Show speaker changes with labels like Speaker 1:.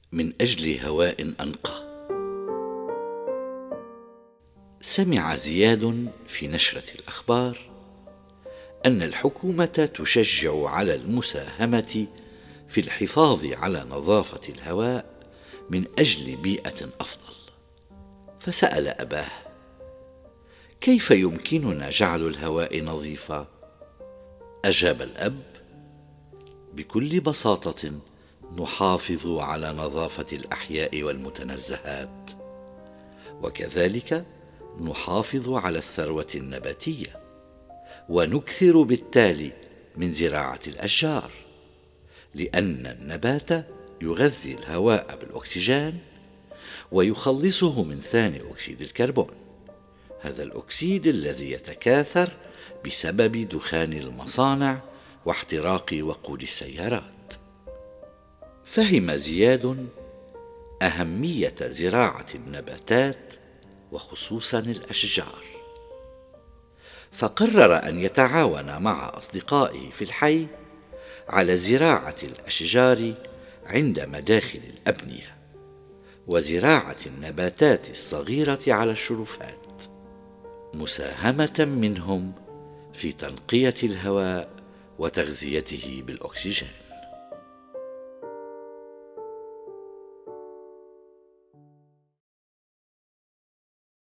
Speaker 1: من أجل هواء أنقى. سمع زياد في نشرة الأخبار أن الحكومة تشجع على المساهمة في الحفاظ على نظافة الهواء من أجل بيئة أفضل، فسأل أباه: كيف يمكننا جعل الهواء نظيفا؟ أجاب الأب: بكل بساطة نحافظ على نظافة الأحياء والمتنزهات، وكذلك نحافظ على الثروة النباتية، ونكثر بالتالي من زراعة الأشجار، لأن النبات يغذي الهواء بالأكسجين ويخلصه من ثاني أكسيد الكربون، هذا الأكسيد الذي يتكاثر بسبب دخان المصانع واحتراق وقود السيارات. فهم زياد أهمية زراعة النباتات وخصوصا الأشجار، فقرر أن يتعاون مع أصدقائه في الحي على زراعة الأشجار عند مداخل الأبنية، وزراعة النباتات الصغيرة على الشرفات، مساهمة منهم في تنقية الهواء وتغذيته بالأكسجين.